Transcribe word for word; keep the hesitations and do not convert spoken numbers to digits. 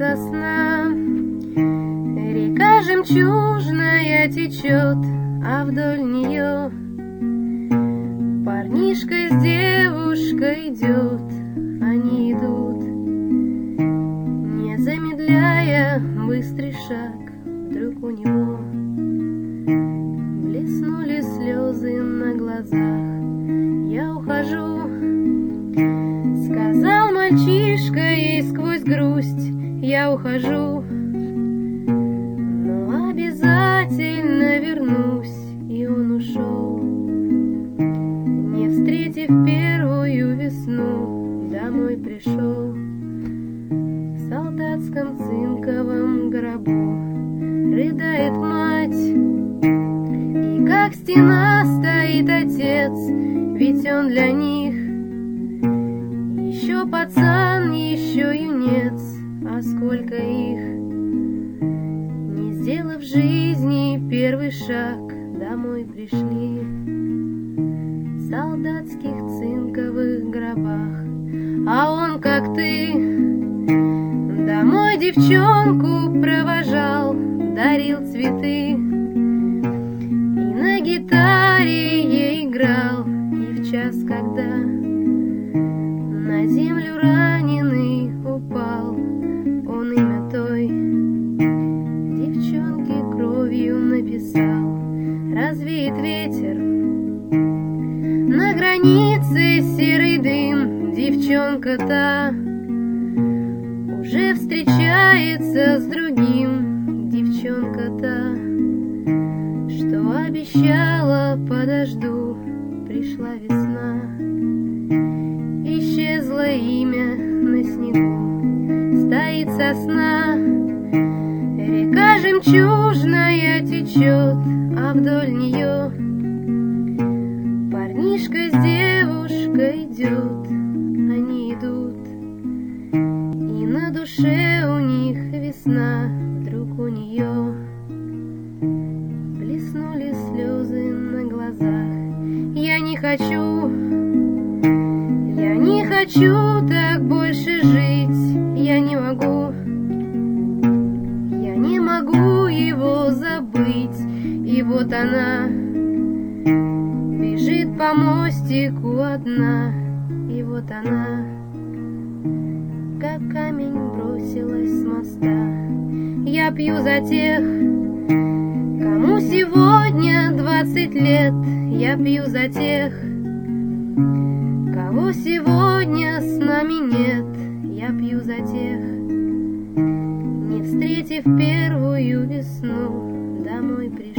сосна. Река жемчужная течет, а вдоль нее парнишка с девушкой идет. Они идут, не замедляя быстрый шаг. Вдруг у него блеснули слезы на глазах. Я ухожу, сказал мальчишка ей сквозь грусть. Я ухожу, но обязательно вернусь. И он ушел, не встретив первую весну. Домой пришел в солдатском цинковом гробу. Рыдает мать, и как стена стоит отец. Ведь он для них еще пацан, еще юнец. А сколько их, не сделав в жизни первый шаг, домой пришли в солдатских цинковых гробах. А он, как ты, домой девчонку провожал, дарил цветы и на гитаре ей играл. И в час, когда на землю раненый упал, он имя той девчонки кровью написал. Развеет ветер на границе серый дым. Девчонка та уже встречается с другим. Девчонка та, что обещала подожду. Пришла весна, исчезло имя на снегу. Стоит сосна, река жемчужная течет, а вдоль нее парнишка с девушкой идет. Они идут, и на душе у них весна. Вдруг у нее блеснули слезы на глазах. Я не хочу, я не хочу так больше жить. Я не могу, я не могу его забыть. И вот она бежит по мостику одна. И вот она, как камень, бросилась с моста. Я пью за тех, кому сегодня двадцать лет. Я пью за тех, кого сегодня с нами нет. Я пью за тех, не встретив первую весну, домой пришли.